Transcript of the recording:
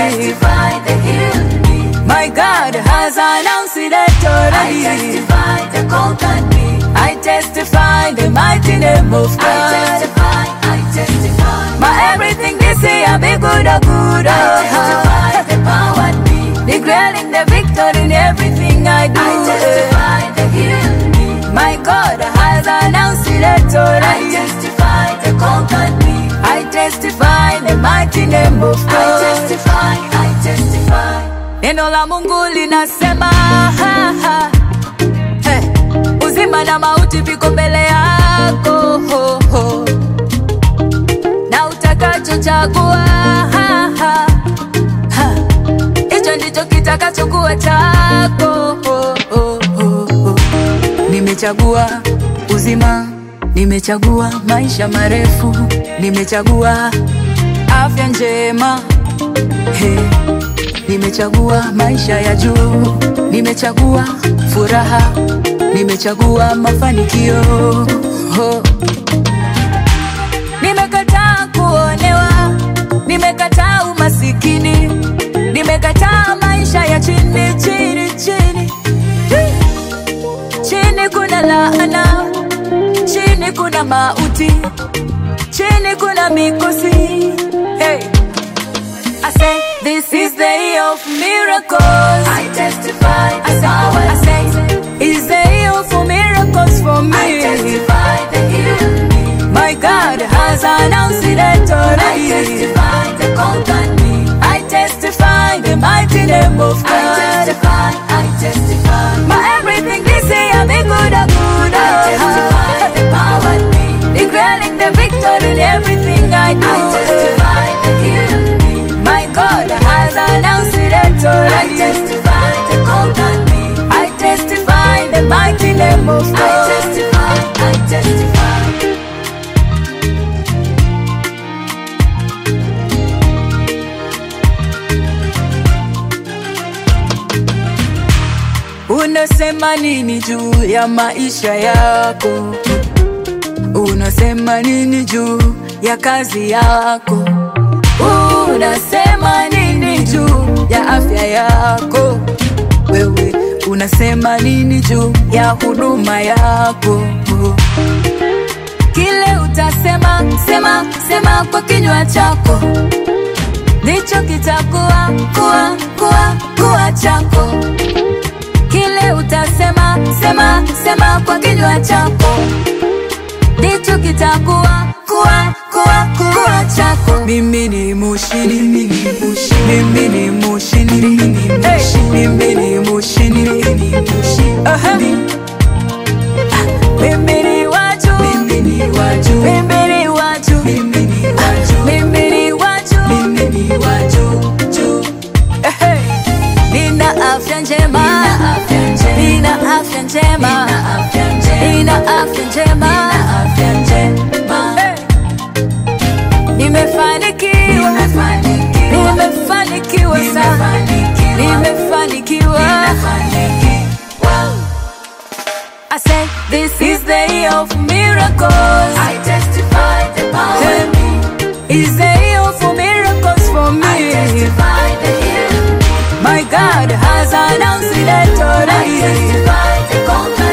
testify they healed me. My God has announced it already. I testify they conquered me. I testify the mighty name of God. I testify. My everything they say I be good or good. I testify they powered me. Declaring the victory in everything I do. I testify they healed me. My God has announced it already. I testify they conquered me. I testify the mighty name of God. I testify. Neno la Mungu linasema hey, uzima na mauti viko mbele yako na utakachochagua hicho ndicho kitakachokuwa chako. Nimechagua uzima, nimechagua maisha marefu, nimechagua afya njema, hey. Nimechagua maisha ya juu, nimechagua furaha, nimechagua mafanikio. Nimekataa kuonewa, nimekataa umasikini, nimekataa maisha ya chini chini chini. Chini kuna laana, chini kuna mauti, chini kuna mikosi. Hey, I say this is the year of miracles. I testify I say it's the year for miracles for me. I testify they healed me. My God has announced it already. I testify they conquered me. I testify the mighty name of God. I testify. My everything they say I be good or good. I testify they powered me. Declaring the victory in everything I do. I testify they healed me. My God has announced it already. I testify they conquered me. I testify the mighty name of God. I testify. Unasema nini juu ya maisha yako? Unasema nini juu ya kazi yako? Unasema nini juu ya afya yako? Wewe unasema nini juu ya huduma yako? Kile utasema, sema kwa kinywa chako, ndicho kitakuwa kuwa chako. Kile utasema, sema kwa kinywa chako, ndicho kitakuwa kuwa chako. Mimi ni mushindi, mimi ni mushindi, mimi ni mushindi, mimi ni waju, mimi ni waju, mimi ni waju, mimi ni waju, mimi ni waju, mimi ni waju. Nina afya njema, nina afya njema, nina afya njema. Nimefanikiwa sana, nimefanikiwa. I say this is the year of miracles. I testify the power me. It's the year for miracles for me. I testify the healing. My God has announced it already. I testify the conquer.